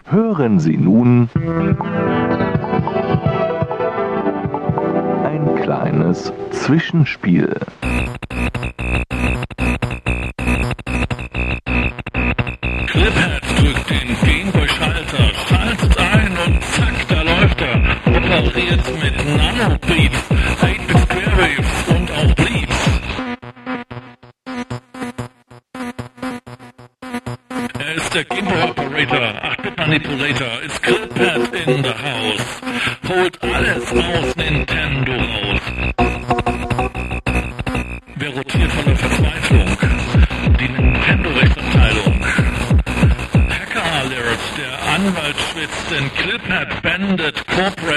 Hören Sie nun ein kleines Zwischenspiel. Cliphead drückt den Gameboy-Schalter, schaltet ein und zack, da läuft er. Operiert mit Nanobeats, 8-Bit Squarewaves und auch Bleeps. Er ist der Gameboy-Operator, 8-Bit Manipulator, ist Cliphead in the house. Holt alles aus Nintendo raus. Wer rotiert von der Verzweiflung? Die Nintendo-Rechtsabteilung. Hacker Alert, der Anwalt schwitzt, denn Cliphead Bandit Corporate